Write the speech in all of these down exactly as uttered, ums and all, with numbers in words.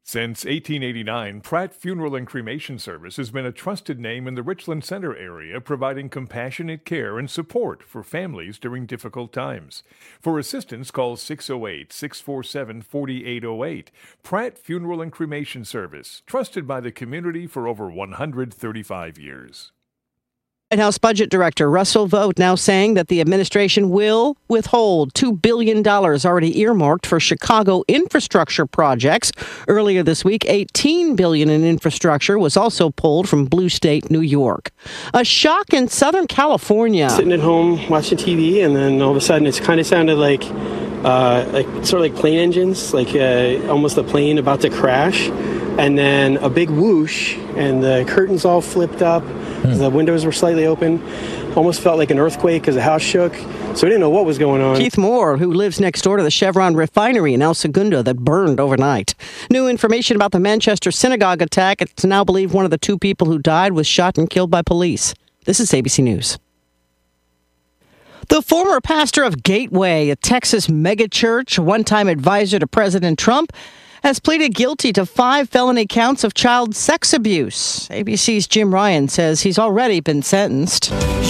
Since eighteen eighty-nine, Pratt Funeral and Cremation Service has been a trusted name in the Richland Center area, providing compassionate care and support for families during difficult times. For assistance, call six oh eight, six four seven, four eight oh eight. Pratt Funeral and Cremation Service, trusted by the community for over one hundred thirty-five years. White House Budget Director Russell Vought now saying that the administration will withhold two billion dollars already earmarked for Chicago infrastructure projects. Earlier this week, eighteen billion dollars in infrastructure was also pulled from Blue State, New York. A shock in Southern California. Sitting at home watching T V, and then all of a sudden it kind of sounded like, uh, like sort of like plane engines, like uh, almost a plane about to crash. And then a big whoosh, and the curtains all flipped up. Hmm. The windows were slightly open. Almost felt like an earthquake because the house shook. So we didn't know what was going on. Keith Moore, who lives next door to the Chevron refinery in El Segundo that burned overnight. New information about the Manchester synagogue attack. It's now believed one of the two people who died was shot and killed by police. This is A B C News. The former pastor of Gateway, a Texas megachurch, one-time advisor to President Trump, has pleaded guilty to five felony counts of child sex abuse. A B C's Jim Ryan says he's already been sentenced.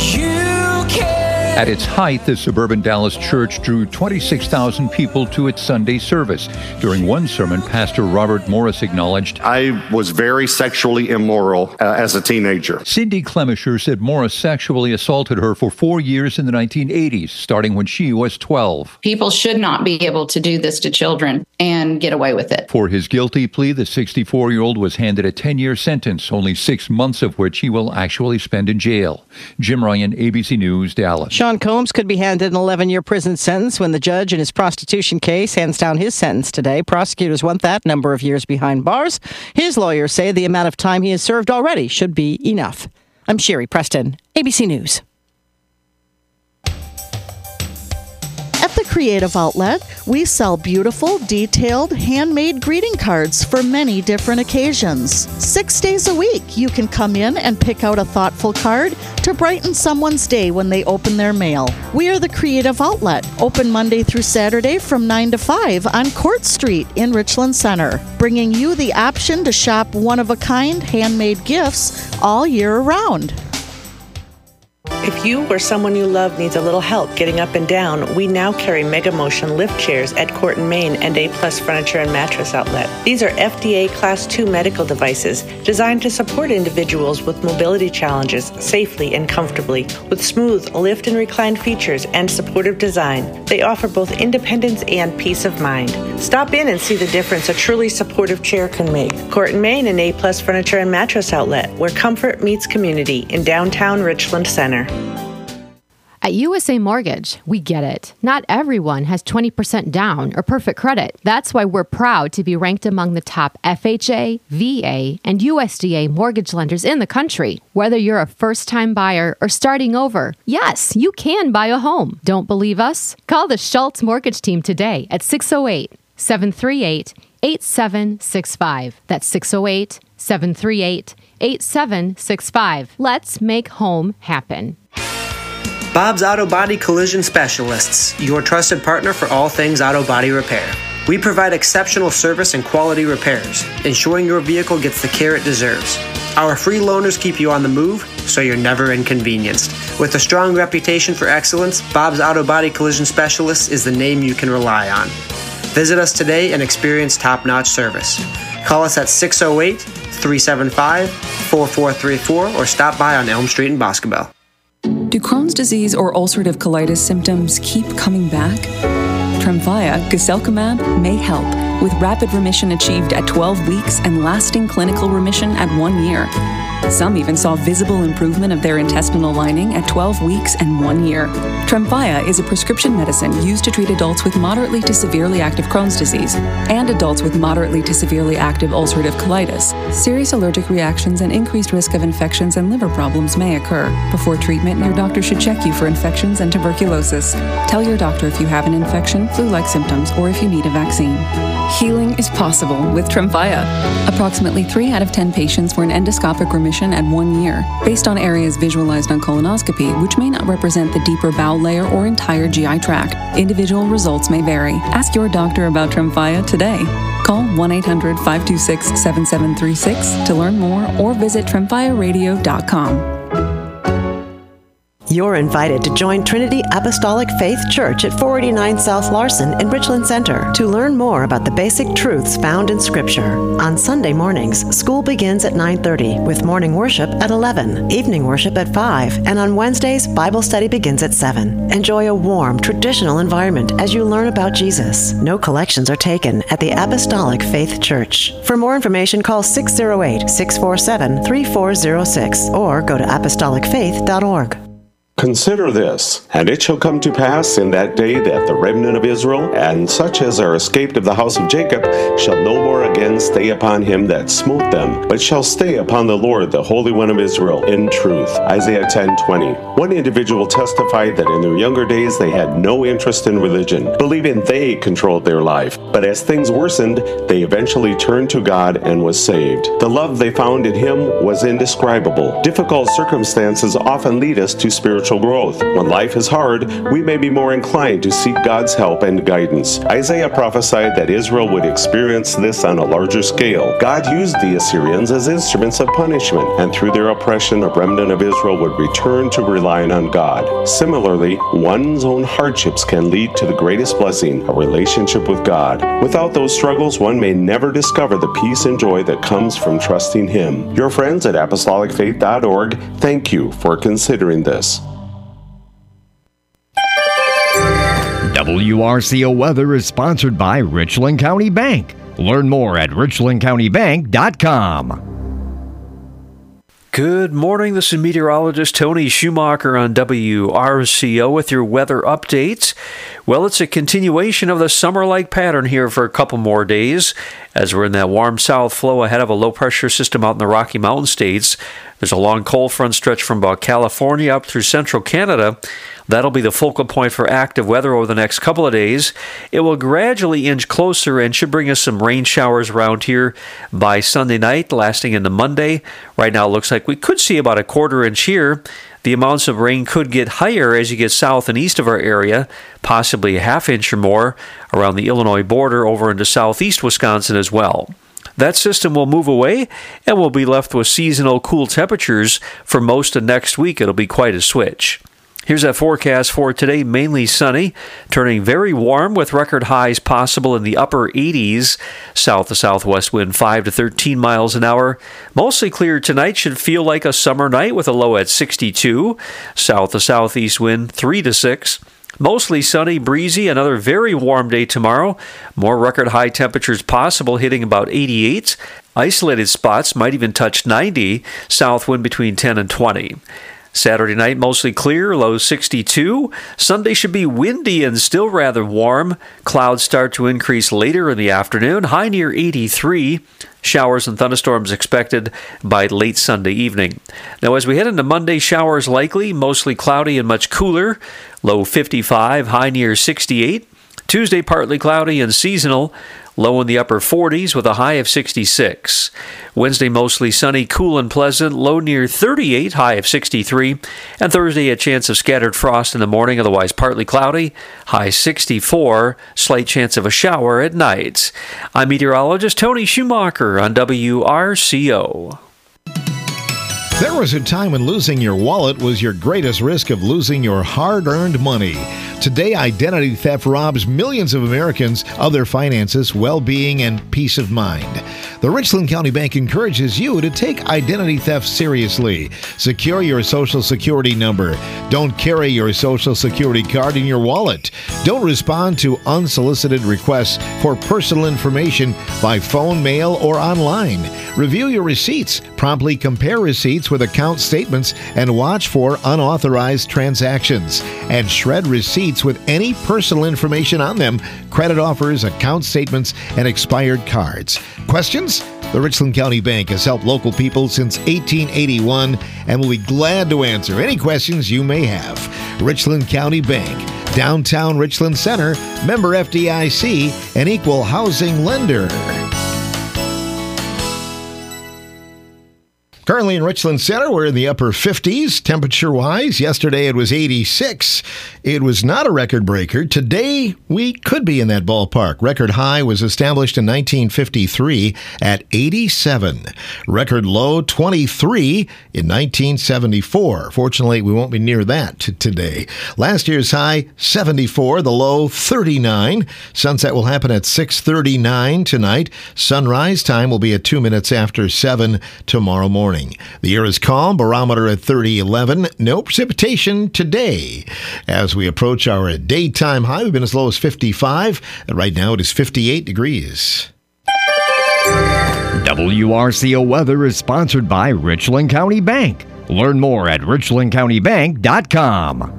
At its height, the suburban Dallas church drew twenty-six thousand people to its Sunday service. During one sermon, Pastor Robert Morris acknowledged, I was very sexually immoral uh, as a teenager. Cindy Clemisher said Morris sexually assaulted her for four years in the nineteen eighties, starting when she was twelve. People should not be able to do this to children and get away with it. For his guilty plea, the sixty-four-year-old was handed a ten-year sentence, only six months of which he will actually spend in jail. Jim Ryan, A B C News, Dallas. Sean Combs could be handed an eleven-year prison sentence when the judge in his prostitution case hands down his sentence today. Prosecutors want that number of years behind bars. His lawyers say the amount of time he has served already should be enough. I'm Sherry Preston, A B C News. At the Creative Outlet, we sell beautiful, detailed, handmade greeting cards for many different occasions. Six days a week, you can come in and pick out a thoughtful card to brighten someone's day when they open their mail. We are the Creative Outlet, open Monday through Saturday from nine to five on Court Street in Richland Center, bringing you the option to shop one-of-a-kind handmade gifts all year round. If you or someone you love needs a little help getting up and down, we now carry Mega Motion lift chairs at Court and Main and A Plus Furniture and Mattress Outlet. These are F D A Class two medical devices designed to support individuals with mobility challenges safely and comfortably. With smooth lift and recline features and supportive design, they offer both independence and peace of mind. Stop in and see the difference a truly supportive chair can make. Court and Main and A Plus Furniture and Mattress Outlet, where comfort meets community in downtown Richland Center. At U S A Mortgage, we get it. Not everyone has twenty percent down or perfect credit. That's why we're proud to be ranked among the top F H A, V A, and U S D A mortgage lenders in the country. Whether you're a first-time buyer or starting over, yes, you can buy a home. Don't believe us? Call the Schultz Mortgage Team today at six oh eight, seven three eight, eight seven six five. That's six oh eight, seven three eight, eight seven six five. Let's make home happen. Bob's Auto Body Collision Specialists, your trusted partner for all things auto body repair. We provide exceptional service and quality repairs, ensuring your vehicle gets the care it deserves. Our free loaners keep you on the move, so you're never inconvenienced. With a strong reputation for excellence, Bob's Auto Body Collision Specialists is the name you can rely on. Visit us today and experience top-notch service. Call us at six oh eight, three seven five, four four three four or stop by on Elm Street in Boscobel. Do Crohn's disease or ulcerative colitis symptoms keep coming back? Tremfya, guselkumab, may help, with rapid remission achieved at twelve weeks and lasting clinical remission at one year. Some even saw visible improvement of their intestinal lining at twelve weeks and one year. Tremfya is a prescription medicine used to treat adults with moderately to severely active Crohn's disease and adults with moderately to severely active ulcerative colitis. Serious allergic reactions and increased risk of infections and liver problems may occur. Before treatment, your doctor should check you for infections and tuberculosis. Tell your doctor if you have an infection, flu-like symptoms, or if you need a vaccine. Healing is possible with Tremfya. Approximately three out of ten patients were in endoscopic remission at one year, based on areas visualized on colonoscopy, which may not represent the deeper bowel layer or entire G I tract. Individual results may vary. Ask your doctor about Tremfya today. Call one eight hundred, five two six, seven seven three six to learn more or visit tremfya radio dot com. You're invited to join Trinity Apostolic Faith Church at four eighty-nine South Larson in Richland Center to learn more about the basic truths found in Scripture. On Sunday mornings, school begins at nine thirty with morning worship at eleven, evening worship at five, and on Wednesdays, Bible study begins at seven. Enjoy a warm, traditional environment as you learn about Jesus. No collections are taken at the Apostolic Faith Church. For more information, call six oh eight, six four seven, three four oh six or go to apostolic faith dot org. Consider this, and it shall come to pass in that day that the remnant of Israel, and such as are escaped of the house of Jacob, shall no more again stay upon him that smote them, but shall stay upon the Lord, the Holy One of Israel, in truth. Isaiah ten twenty. One individual testified that in their younger days they had no interest in religion, believing they controlled their life. But as things worsened, they eventually turned to God and was saved. The love they found in Him was indescribable. Difficult circumstances often lead us to spiritual growth. When life is hard, we may be more inclined to seek God's help and guidance. Isaiah prophesied that Israel would experience this on a larger scale. God used the Assyrians as instruments of punishment, and through their oppression, a remnant of Israel would return to relying on God. Similarly, one's own hardships can lead to the greatest blessing, a relationship with God. Without those struggles, one may never discover the peace and joy that comes from trusting Him. Your friends at apostolic faith dot org, thank you for considering this. W R C O Weather is sponsored by Richland County Bank. Learn more at richland county bank dot com. Good morning. This is meteorologist Tony Schumacher on W R C O with your weather updates. Well, it's a continuation of the summer-like pattern here for a couple more days as we're in that warm south flow ahead of a low-pressure system out in the Rocky Mountain states. There's a long cold front stretch from about California up through central Canada. That'll be the focal point for active weather over the next couple of days. It will gradually inch closer and should bring us some rain showers around here by Sunday night, lasting into Monday. Right now it looks like we could see about a quarter inch here. The amounts of rain could get higher as you get south and east of our area, possibly a half inch or more around the Illinois border over into southeast Wisconsin as well. That system will move away, and we'll be left with seasonal cool temperatures for most of next week. It'll be quite a switch. Here's that forecast for today. Mainly sunny, turning very warm with record highs possible in the upper eighties. South to southwest wind five to thirteen miles an hour. Mostly clear tonight. Should feel like a summer night with a low at sixty-two. South to southeast wind three to six. Mostly sunny, breezy, another very warm day tomorrow. More record high temperatures possible, hitting about eighty-eight. Isolated spots might even touch ninety. South wind between ten and twenty. Saturday night, mostly clear, low sixty-two. Sunday should be windy and still rather warm. Clouds start to increase later in the afternoon, high near eighty-three. Showers and thunderstorms expected by late Sunday evening. Now, as we head into Monday, showers likely, mostly cloudy and much cooler. Low fifty-five, high near sixty-eight. Tuesday, partly cloudy and seasonal. Low in the upper forties with a high of sixty-six. Wednesday, mostly sunny, cool and pleasant. Low near thirty-eight, high of sixty-three. And Thursday, a chance of scattered frost in the morning, otherwise partly cloudy. High sixty-four, slight chance of a shower at night. I'm meteorologist Tony Schumacher on W R C O. There was a time when losing your wallet was your greatest risk of losing your hard-earned money. Today, identity theft robs millions of Americans of their finances, well-being, and peace of mind. The Richland County Bank encourages you to take identity theft seriously. Secure your Social Security number. Don't carry your Social Security card in your wallet. Don't respond to unsolicited requests for personal information by phone, mail, or online. Review your receipts. Promptly compare receipts with account statements and watch for unauthorized transactions. And shred receipts with any personal information on them, credit offers, account statements, and expired cards. Questions? The Richland County Bank has helped local people since eighteen eighty-one and will be glad to answer any questions you may have. Richland County Bank, downtown Richland Center, member F D I C, an equal housing lender. Currently in Richland Center, we're in the upper fifties temperature-wise. Yesterday it was eighty-six. It was not a record breaker. Today we could be in that ballpark. Record high was established in nineteen fifty-three at eighty-seven. Record low twenty-three in nineteen seventy-four. Fortunately, we won't be near that t- today. Last year's high seventy-four, the low thirty-nine. Sunset will happen at six thirty-nine tonight. Sunrise time will be at two minutes after seven tomorrow morning. The air is calm, barometer at thirty eleven. No precipitation today. As we approach our daytime high, we've been as low as fifty-five, and right now it is fifty-eight degrees. W R C O weather is sponsored by Richland County Bank. Learn more at richland county bank dot com.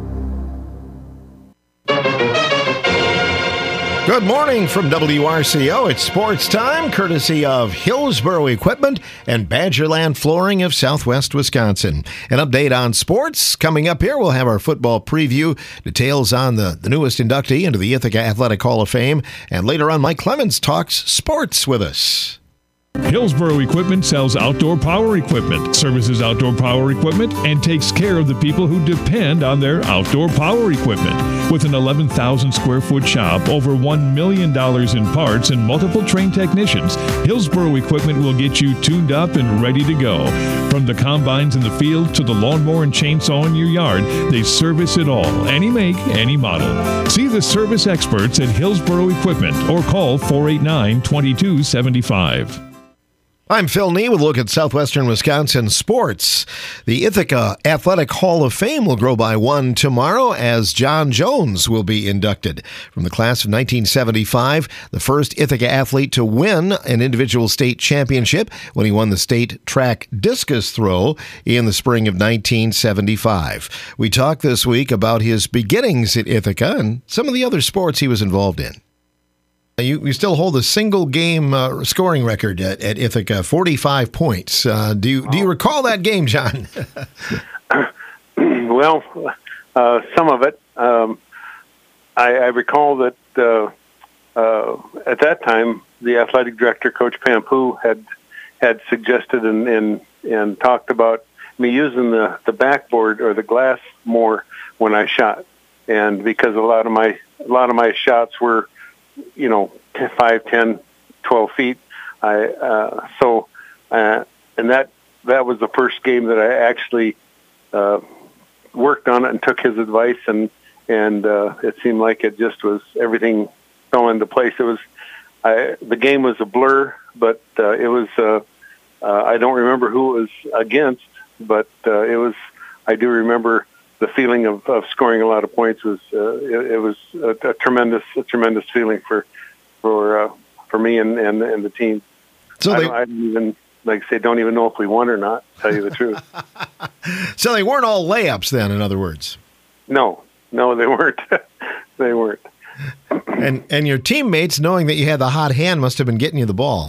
Good morning from W R C O. It's sports time, courtesy of Hillsboro Equipment and Badgerland Flooring of Southwest Wisconsin. An update on sports. Coming up here, we'll have our football preview, details on the, the newest inductee into the Ithaca Athletic Hall of Fame, and later on, Mike Clemens talks sports with us. Hillsboro Equipment sells outdoor power equipment, services outdoor power equipment, and takes care of the people who depend on their outdoor power equipment. With an eleven thousand square foot shop, over one million dollars in parts, and multiple trained technicians, Hillsboro Equipment will get you tuned up and ready to go. From the combines in the field to the lawnmower and chainsaw in your yard, they service it all, any make, any model. See the service experts at Hillsboro Equipment or call four eight nine, two two seven five. I'm Phil Nee with a look at Southwestern Wisconsin sports. The Ithaca Athletic Hall of Fame will grow by one tomorrow as John Jones will be inducted. From the class of nineteen seventy-five, the first Ithaca athlete to win an individual state championship when he won the state track discus throw in the spring of nineteen seventy-five. We talked this week about his beginnings at Ithaca and some of the other sports he was involved in. You, you still hold a single-game uh, scoring record at, at Ithaca, forty-five points. Uh, do you do you recall that game, John? Well, uh, some of it. Um, I, I recall that uh, uh, at that time, the athletic director, Coach Pampu, had had suggested and, and and talked about me using the, the backboard or the glass more when I shot, and because a lot of my a lot of my shots were, you know, five, ten, twelve feet. I, uh, so, uh, and that, that was the first game that I actually, uh, worked on it and took his advice, and, and, uh, it seemed like it just was, everything fell into place. It was, I, the game was a blur, but, uh, it was, uh, uh, I don't remember who it was against, but, uh, it was, I do remember the feeling of, of scoring a lot of points was uh, it, it was a, a tremendous a tremendous feeling for for uh, for me and, and and the team. So I, they, don't, I don't even like I say don't even know if we won or not. To tell you the truth. So they weren't all layups then. In other words, no, no, they weren't. They weren't. And and your teammates, knowing that you had the hot hand, must have been getting you the ball.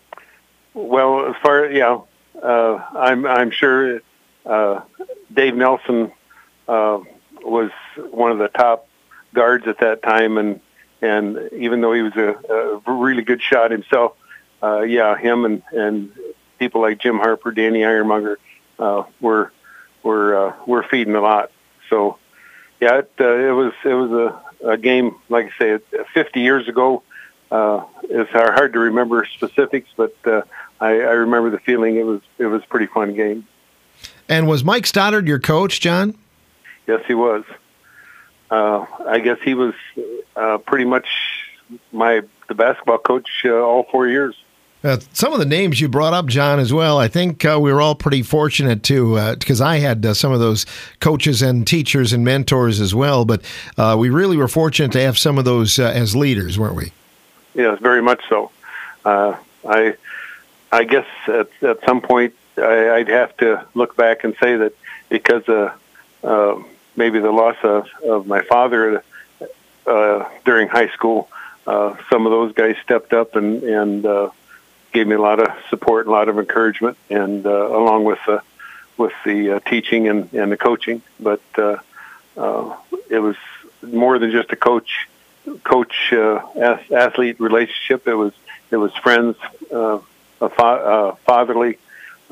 Well, as far yeah, uh, I'm I'm sure uh, Dave Nelson Uh, was one of the top guards at that time, and and even though he was a, a really good shot himself, uh, yeah, him and, and people like Jim Harper, Danny Ironmonger, uh, were were uh, were feeding a lot. So yeah, it, uh, it was it was a, a game, like I say, fifty years ago. Uh, it's hard to remember specifics, but uh, I, I remember the feeling. It was it was a pretty fun game. And was Mike Stoddard your coach, John? Yes, he was. Uh, I guess he was uh, pretty much my the basketball coach uh, all four years. Uh, some of the names you brought up, John, as well, I think uh, we were all pretty fortunate to, because uh, I had uh, some of those coaches and teachers and mentors as well, but uh, we really were fortunate to have some of those uh, as leaders, weren't we? Yes, very much so. Uh, I I guess at, at some point I, I'd have to look back and say that because of uh, maybe the loss of, of my father uh, during high school, uh, some of those guys stepped up and, and uh, gave me a lot of support, and a lot of encouragement, and uh, along with the with the uh, teaching and, and the coaching. But uh, uh, it was more than just a coach coach uh, athlete relationship. It was it was friends, uh, a fa- uh, fatherly uh,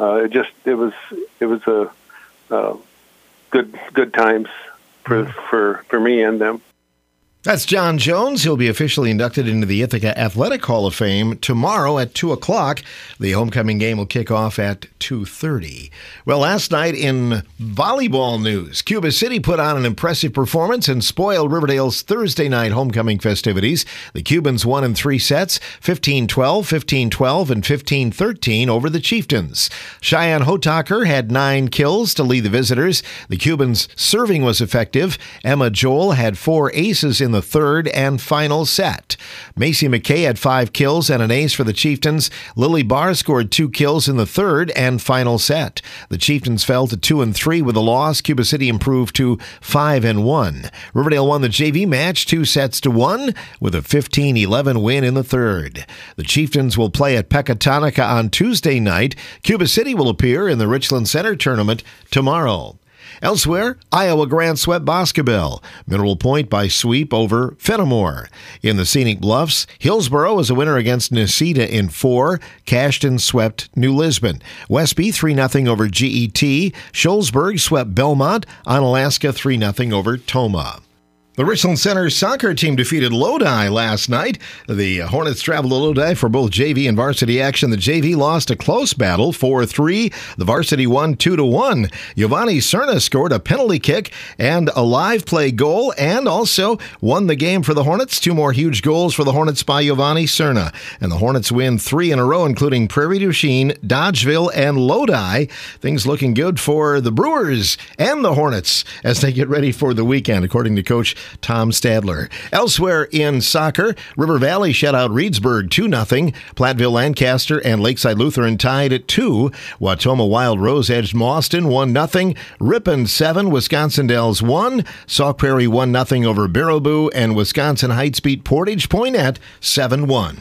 uh, it just it was it was a uh, good good times for for for me and them. That's John Jones. He'll be officially inducted into the Ithaca Athletic Hall of Fame tomorrow at two o'clock. The homecoming game will kick off at two thirty. Well, last night in volleyball news, Cuba City put on an impressive performance and spoiled Riverdale's Thursday night homecoming festivities. The Cubans won in three sets, fifteen twelve, fifteen twelve, and fifteen thirteen over the Chieftains. Cheyenne Hotaker had nine kills to lead the visitors. The Cubans' serving was effective. Emma Joel had four aces in the third and final set. Macy McKay had five kills and an ace for the Chieftains. Lily Barr scored two kills in the third and final set. The Chieftains fell to two and three with a loss. Cuba City improved to five and one. Riverdale won the J V match two sets to one with a fifteen eleven win in the third. The Chieftains will play at Pecatonica on Tuesday night. Cuba City will appear in the Richland Center tournament tomorrow. Elsewhere, Iowa Grand swept Boscobel. Mineral Point by sweep over Fenimore. In the Scenic Bluffs, Hillsboro was a winner against Necedah in four. Cashton swept New Lisbon. Westby three nothing over G E T. Sholzberg swept Belmont. Onalaska three nothing over Tomah. The Richland Center soccer team defeated Lodi last night. The Hornets traveled to Lodi for both J V and varsity action. The J V lost a close battle, four three. The varsity won two to one. Giovanni Cerna scored a penalty kick and a live play goal and also won the game for the Hornets. Two more huge goals for the Hornets by Giovanni Cerna. And the Hornets win three in a row, including Prairie du Chien, Dodgeville, and Lodi. Things looking good for the Brewers and the Hornets as they get ready for the weekend, according to Coach Tom Stadler. Elsewhere in soccer, River Valley shut out Reedsburg two nothing. Platteville Lancaster and Lakeside Lutheran tied at two. Wautoma Wild Rose edged Mauston one nothing. Ripon seven, Wisconsin Dells one. Sauk Prairie one nothing over Baraboo, and Wisconsin Heights beat Portage Poinet seven one.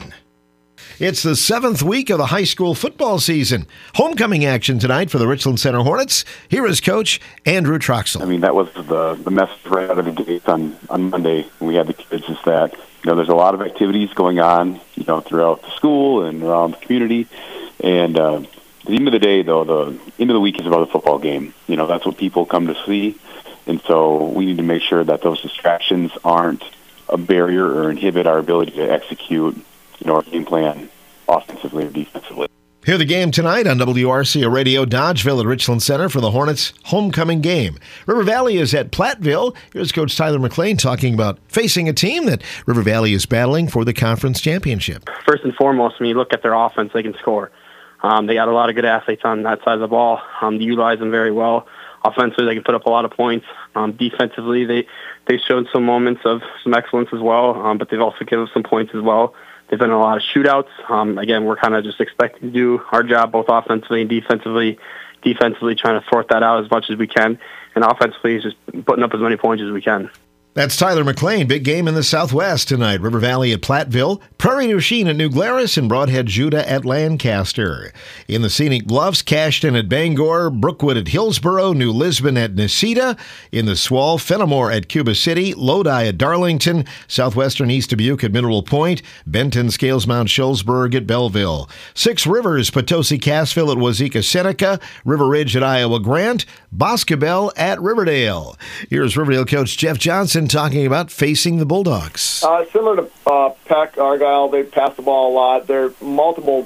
It's the seventh week of the high school football season. Homecoming action tonight for the Richland Center Hornets. Here is Coach Andrew Troxel. I mean, that was the, the message right out of the gate on, on Monday when we had the kids, is that, you know, there's a lot of activities going on, you know, throughout the school and around the community. And uh, at the end of the day, though, the end of the week is about the football game. You know, that's what people come to see. And so we need to make sure that those distractions aren't a barrier or inhibit our ability to execute, you know, our game plan offensively or defensively. Hear the game tonight on W R C A Radio, Dodgeville at Richland Center for the Hornets' homecoming game. River Valley is at Platteville. Here's Coach Tyler McLean talking about facing a team that River Valley is battling for the conference championship. First and foremost, when you look at their offense, they can score. Um, they got a lot of good athletes on that side of the ball. Um, they utilize them very well. Offensively, they can put up a lot of points. Um, defensively, they they showed some moments of some excellence as well, um, but they've also given some points as well. They've been in a lot of shootouts. Um, again, we're kind of just expecting to do our job both offensively and defensively. Defensively, trying to sort that out as much as we can, and offensively, just putting up as many points as we can. That's Tyler McLean. Big game in the Southwest tonight. River Valley at Platteville, Prairie du Chien at New Glarus, and Broadhead Judah at Lancaster. In the Scenic Bluffs, Cashton at Bangor, Brookwood at Hillsboro, New Lisbon at Necedah. In the Swall, Fenimore at Cuba City, Lodi at Darlington, Southwestern East Dubuque at Mineral Point, Benton, Scales Mount, Sholzberg at Belleville. Six Rivers, Potosi, Cassville at Wazeeka, Seneca, River Ridge at Iowa Grant, Boscobel at Riverdale. Here's Riverdale coach Jeff Johnson talking about facing the Bulldogs. Uh, similar to uh, Peck, Argyle, they pass the ball a lot. They're multiple,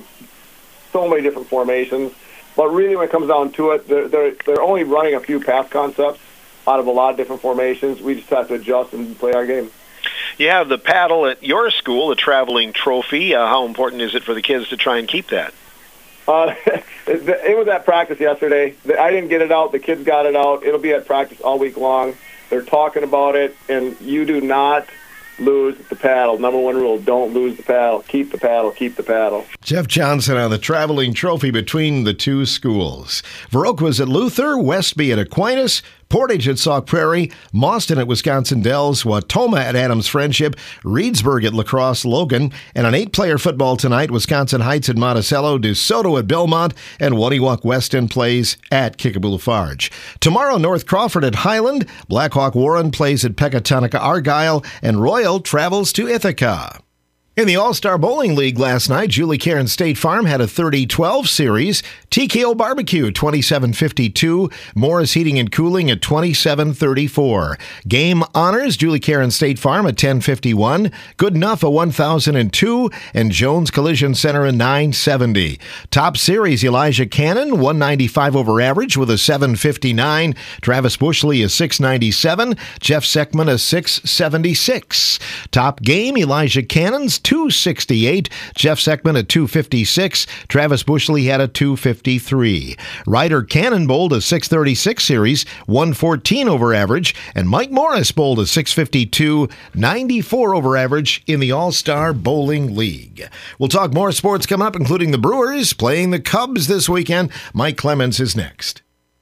so many different formations. But really, when it comes down to it, they're, they're, they're only running a few pass concepts out of a lot of different formations. We just have to adjust and play our game. You have the paddle at your school, the traveling trophy. Uh, how important is it for the kids to try and keep that? Uh, it was at practice yesterday. I didn't get it out. The kids got it out. It'll be at practice all week long. They're talking about it, and you do not lose the paddle. Number one rule, don't lose the paddle. Keep the paddle, keep the paddle. Jeff Johnson on the traveling trophy between the two schools. Viroqua was at Luther, Westby at Aquinas, Portage at Sauk Prairie, Mauston at Wisconsin Dells, Wautoma at Adams Friendship, Reedsburg at La Crosse Logan, and an eight-player football tonight, Wisconsin Heights at Monticello, DeSoto at Belmont, and Wadiwak Weston plays at Kickapoo Lafarge. Tomorrow, North Crawford at Highland, Blackhawk Warren plays at Pecatonica Argyle, and Royal travels to Ithaca. In the All-Star Bowling League last night, Julie Caron State Farm had a thirty twelve series. T K O Barbecue twenty-seven fifty-two. Morris Heating and Cooling at twenty-seven thirty-four. Game Honors, Julie Caron State Farm at ten fifty-one. Good Enough a one thousand two. And Jones Collision Center a nine seventy. Top Series, Elijah Cannon one ninety-five over average with a seven fifty-nine. Travis Bushley a six ninety-seven. Jeff Seckman a six seventy-six. Top Game, Elijah Cannon's two sixty-eight. Jeff Seckman at two fifty-six. Travis Bushley had a two fifty-three. Ryder Cannon bowled a six thirty-six series, one fourteen over average, and Mike Morris bowled a six fifty-two, ninety-four over average in the All-Star Bowling League. We'll talk more sports coming up, including the Brewers playing the Cubs this weekend. Mike Clemens is next.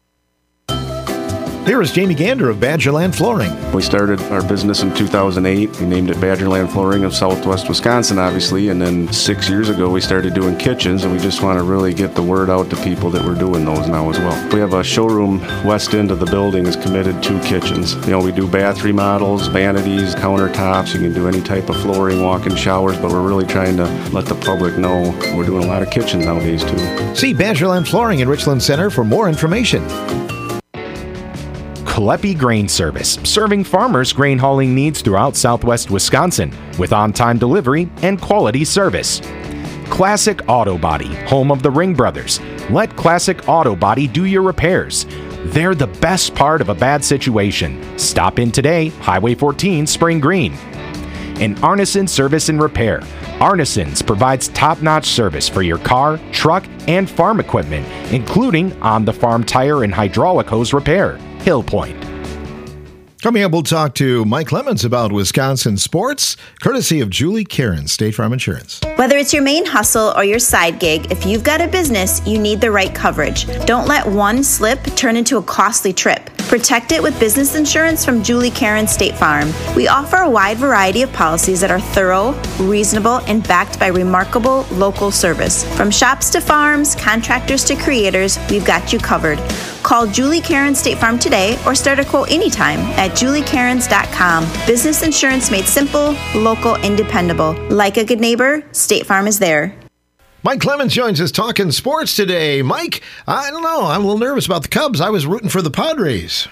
Here is Jamie Gander of Badgerland Flooring. We started our business in two thousand eight. We named it Badgerland Flooring of Southwest Wisconsin, obviously, and then six years ago we started doing kitchens, and we just want to really get the word out to people that we're doing those now as well. We have a showroom west end of the building is committed to kitchens. You know, we do bath remodels, vanities, countertops. You can do any type of flooring, walk-in showers, but we're really trying to let the public know we're doing a lot of kitchens nowadays, too. See Badgerland Flooring in Richland Center for more information. Kaleppi Grain Service, serving farmers' grain hauling needs throughout southwest Wisconsin with on-time delivery and quality service. Classic Auto Body, home of the Ring Brothers. Let Classic Auto Body do your repairs. They're the best part of a bad situation. Stop in today, Highway fourteen, Spring Green. And Arneson Service and Repair. Arneson's provides top-notch service for your car, truck, and farm equipment, including on-the-farm tire and hydraulic hose repair. Hill Point. Coming up, we'll talk to Mike Clemens about Wisconsin sports, courtesy of Julie Caron, State Farm Insurance. Whether it's your main hustle or your side gig, if you've got a business, you need the right coverage. Don't let one slip turn into a costly trip. Protect it with business insurance from Julie Caron State Farm. We offer a wide variety of policies that are thorough, reasonable, and backed by remarkable local service. From shops to farms, contractors to creators, we've got you covered. Call Julie Caron State Farm today or start a quote anytime at julie carons dot com. Business insurance made simple, local, and dependable. Like a good neighbor, State Farm is there. Mike Clemens joins us talking sports today. Mike, I don't know. I'm a little nervous about the Cubs. I was rooting for the Padres.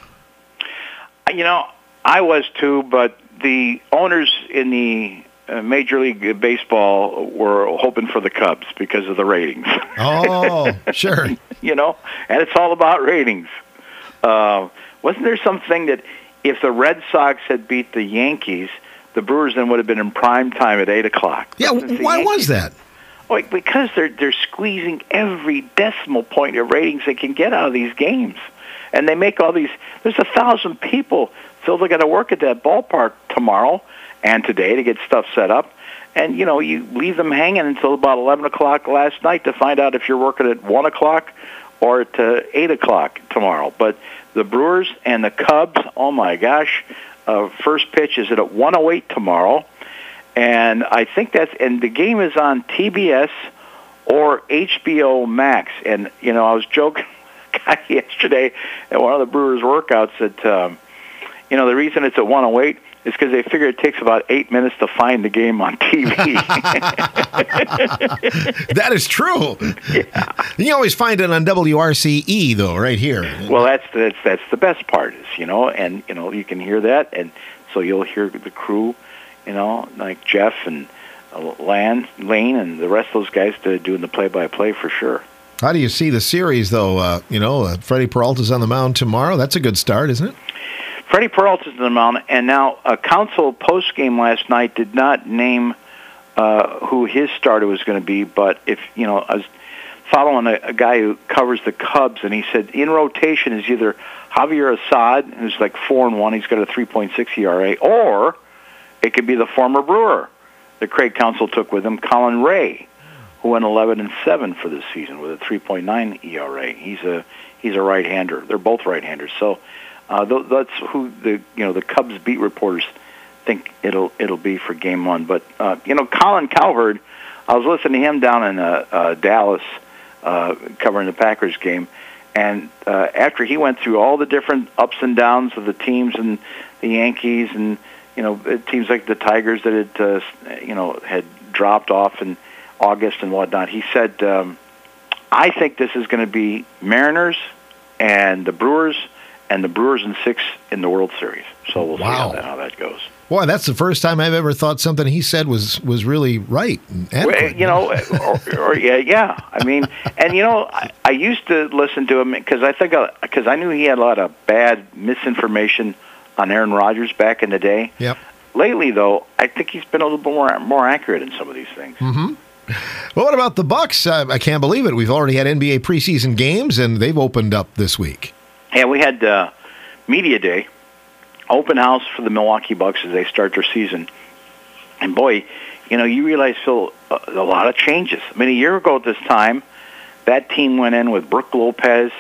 You know, I was too, but the owners in the uh, Major League Baseball were hoping for the Cubs because of the ratings. Oh, sure. You know, and it's all about ratings. Uh, wasn't there something that if the Red Sox had beat the Yankees, the Brewers then would have been in prime time at eight o'clock? Yeah, why Yankees, was that? Like, because they're they're squeezing every decimal point of ratings they can get out of these games. And they make all these, there's a thousand people still got to work at that ballpark tomorrow and today to get stuff set up. And, you know, you leave them hanging until about eleven o'clock last night to find out if you're working at one o'clock or at uh, eight o'clock tomorrow. But the Brewers and the Cubs, oh, my gosh, uh, first pitch is at one oh eight tomorrow. And I think that's, and the game is on T B S or H B O Max. And, you know, I was joking yesterday at one of the Brewers workouts that, um, you know, the reason it's at one oh eight is because they figure it takes about eight minutes to find the game on T V. That is true. Yeah. You always find it on W R C E, though, right here. Well, that's that's that's the best part, is, you know, and, you know, you can hear that, and so you'll hear the crew, you know, like Jeff and uh, Lan, Lane and the rest of those guys to doing the play-by-play for sure. How do you see the series, though? Uh, you know, uh, Freddie Peralta's on the mound tomorrow. That's a good start, isn't it? Freddie Peralta's on the mound, and now a Council post-game last night did not name uh, who his starter was going to be, but if, you know, I was following a, a guy who covers the Cubs, and he said in rotation is either Javier Assad, who's like four and one, he's got a three point six E R A, or it could be the former Brewer that Craig Council took with him, Colin Ray, who went eleven and seven for this season with a three point nine E R A. He's a he's a right-hander. They're both right-handers. So uh, th- that's who the you know the Cubs beat reporters think it'll it'll be for Game One. But uh, you know, Colin Cowherd, I was listening to him down in uh, uh, Dallas uh, covering the Packers game, and uh, after he went through all the different ups and downs of the teams and the Yankees and you know teams like the Tigers that had uh, you know had dropped off in August and whatnot. He said, um, I think this is going to be Mariners and the Brewers and the Brewers in six in the World Series. So we'll Wow. see how that, how that goes. Boy, that's the first time I've ever thought something he said was, was really right. and Well, adequate. you know, or, or yeah, yeah. I mean, and you know, I, I used to listen to him because I think because I knew he had a lot of bad misinformation on Aaron Rodgers back in the day. Yep. Lately, though, I think he's been a little bit more more accurate in some of these things. Mm-hmm. Well, what about the Bucks? Uh, I can't believe it. We've already had N B A preseason games, and they've opened up this week. Yeah, we had uh, media day, open house for the Milwaukee Bucks as they start their season. And boy, you know, you realize, Phil, a, a lot of changes. I mean, a year ago at this time, that team went in with Brook Lopez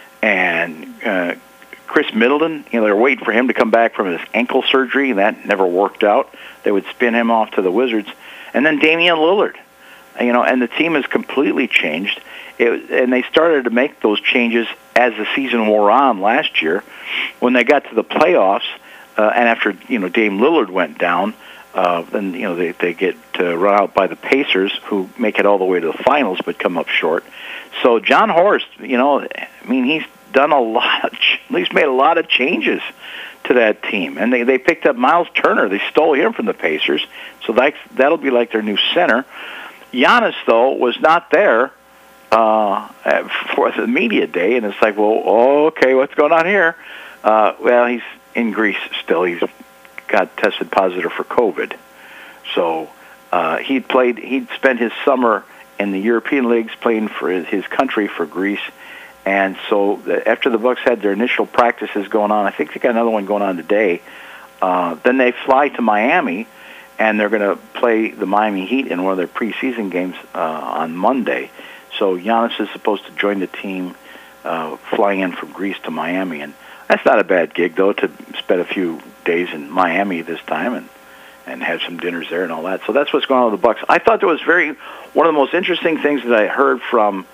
and uh, Chris Middleton. You know, they were waiting for him to come back from his ankle surgery, and that never worked out. They would spin him off to the Wizards. And then Damian Lillard. You know, and the team has completely changed. It, and they started to make those changes as the season wore on last year. When they got to the playoffs, uh, and after, you know, Dame Lillard went down, uh, then, you know, they, they get uh, run out by the Pacers, who make it all the way to the finals but come up short. So John Horst, you know, I mean, he's done a lot of, ch- he's made a lot of changes to that team. And they, they picked up Miles Turner. They stole him from the Pacers. So that's, that'll be like their new center. Giannis, though, was not there uh, for the media day, and it's like, well, okay, what's going on here? Uh, well, he's in Greece still. He's got tested positive for COVID. So uh, he'd played. He'd spent his summer in the European leagues playing for his country, for Greece. And so the, after the Bucks had their initial practices going on, I think they got another one going on today. Uh, then they fly to Miami, and they're going to play the Miami Heat in one of their preseason games uh, on Monday. So Giannis is supposed to join the team uh, flying in from Greece to Miami. And that's not a bad gig, though, to spend a few days in Miami this time and, and have some dinners there and all that. So that's what's going on with the Bucks. I thought that was very one of the most interesting things that I heard from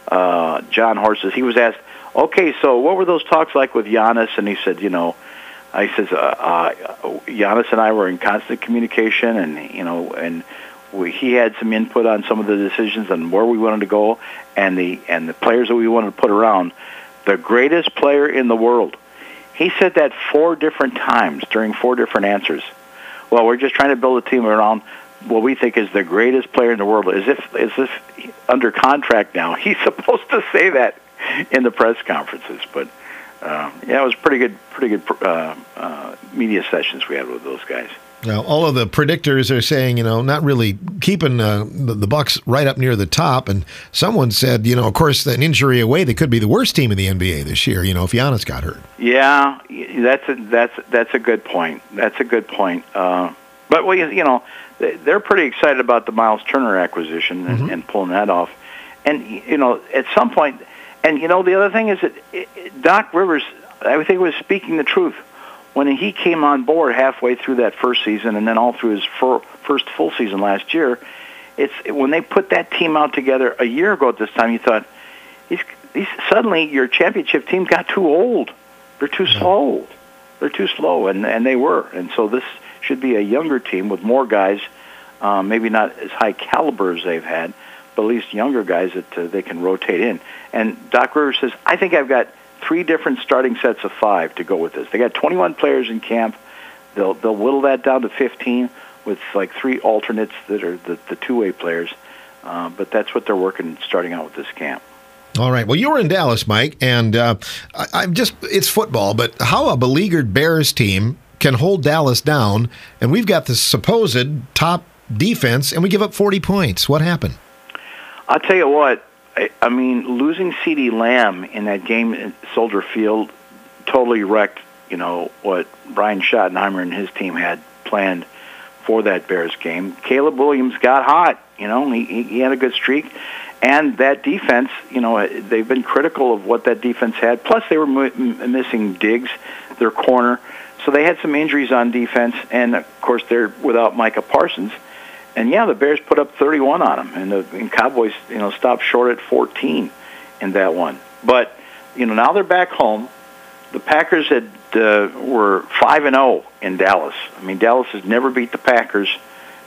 uh, John Horst is he was asked, okay, so what were those talks like with Giannis? And he said, you know, I says, uh, uh, Giannis and I were in constant communication, and you know, and we, he had some input on some of the decisions and where we wanted to go, and the and the players that we wanted to put around. The greatest player in the world. He said that four different times during four different answers. Well, we're just trying to build a team around what we think is the greatest player in the world. As if, as if under contract now, he's supposed to say that in the press conferences, but. Uh, yeah, it was pretty good, pretty good uh, uh, media sessions we had with those guys. Now, all of the predictors are saying, you know, not really keeping uh, the, the Bucks right up near the top. And someone said, you know, of course, an injury away, they could be the worst team in the N B A this year. You know, if Giannis got hurt. Yeah, that's a, that's that's a good point. That's a good point. Uh, but well, you know, they're pretty excited about the Miles Turner acquisition and, mm-hmm. and pulling that off. And you know, at some point. And, you know, the other thing is that Doc Rivers, I think, was speaking the truth. When he came on board halfway through that first season and then all through his fir- first full season last year, it's when they put that team out together a year ago at this time, you thought, these, these, suddenly your championship team got too old. They're too yeah. slow. They're too slow, and, and they were. And so this should be a younger team with more guys, um, maybe not as high caliber as they've had, but at least younger guys that uh, they can rotate in. And Doc Rivers says, I think I've got three different starting sets of five to go with this. They got twenty-one players in camp. They'll they'll whittle that down to fifteen with like three alternates that are the, the two-way players. Uh, but that's what they're working, starting out with this camp. All right. Well, you were in Dallas, Mike, and uh, I, I'm just, it's football, but how a beleaguered Bears team can hold Dallas down, and we've got the supposed top defense, and we give up forty points. What happened? I'll tell you what, I, I mean, losing CeeDee Lamb in that game at Soldier Field totally wrecked, you know, what Brian Schottenheimer and his team had planned for that Bears game. Caleb Williams got hot, you know, he, he had a good streak. And that defense, you know, they've been critical of what that defense had. Plus, they were m- missing Diggs, their corner. So they had some injuries on defense. And, of course, they're without Micah Parsons. And, yeah, the Bears put up thirty-one on them, and the and Cowboys, you know, stopped short at fourteen in that one. But, you know, now they're back home. The Packers had uh, were five and oh in Dallas. I mean, Dallas has never beat the Packers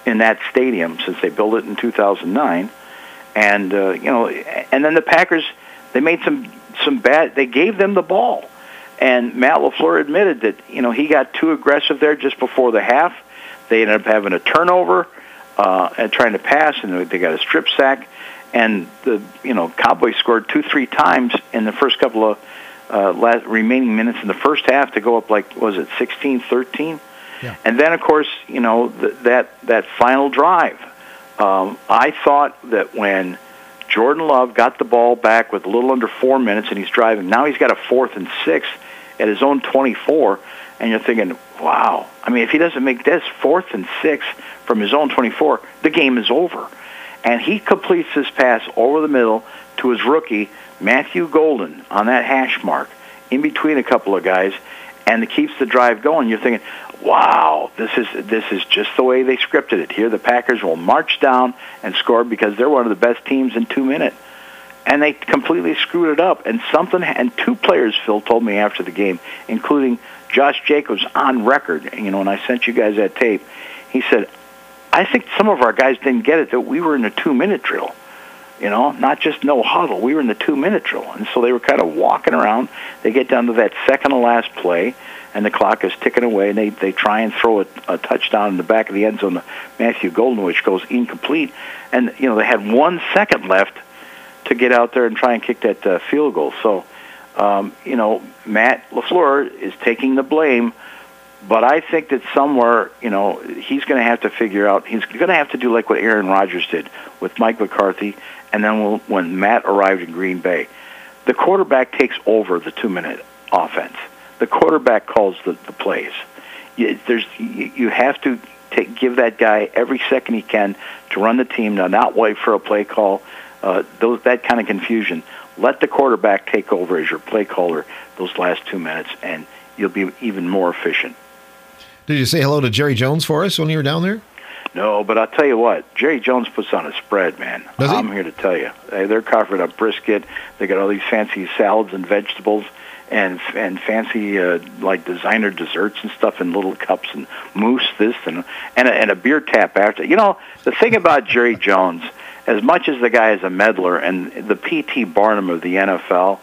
in that stadium since they built it in two thousand nine. And, uh, you know, and then the Packers, they made some, some bad, they gave them the ball. And Matt LaFleur admitted that, you know, he got too aggressive there just before the half. They ended up having a turnover uh, and trying to pass, and they got a strip sack. And the, you know, Cowboys scored two, three times in the first couple of uh, last remaining minutes in the first half to go up, like, was it sixteen thirteen? Yeah. And then, of course, you know, th- that, that final drive. Um, I thought that when Jordan Love got the ball back with a little under four minutes and he's driving, now he's got a fourth and six at his own twenty-four, and you're thinking, wow. I mean, if he doesn't make this fourth and six from his own twenty-four, the game is over. And he completes this pass over the middle to his rookie, Matthew Golden, on that hash mark, in between a couple of guys, and it keeps the drive going. You're thinking, wow, this is this is just the way they scripted it. Here the Packers will march down and score because they're one of the best teams in two minutes. And they completely screwed it up. And something, and two players, Phil, told me after the game, including Josh Jacobs on record, you know, and I sent you guys that tape, he said, I think some of our guys didn't get it, that we were in a two-minute drill. You know, not just no huddle. We were in the two-minute drill. And so they were kind of walking around. They get down to that second-to-last play, and the clock is ticking away, and they, they try and throw a, a touchdown in the back of the end zone to Matthew Golden, which goes incomplete. And, you know, they had one second left to get out there and try and kick that uh, field goal. So, um, you know, Matt LaFleur is taking the blame, but I think that somewhere, you know, he's going to have to figure out, he's going to have to do like what Aaron Rodgers did with Mike McCarthy, and then we'll, when Matt arrived in Green Bay. The quarterback takes over the two-minute offense. The quarterback calls the, the plays. You, there's, you, you have to take, give that guy every second he can to run the team, now not wait for a play call, uh, those, that kind of confusion. Let the quarterback take over as your play caller those last two minutes, and you'll be even more efficient. Did you say hello to Jerry Jones for us when you were down there? No, but I'll tell you what, Jerry Jones puts on a spread, man. Does he? I'm here to tell you. They, they're covering up brisket. They got all these fancy salads and vegetables and and fancy, uh, like, designer desserts and stuff in little cups and mousse, this, and, and, a, and a beer tap after. You know, the thing about Jerry Jones, as much as the guy is a meddler and the P T Barnum of the N F L,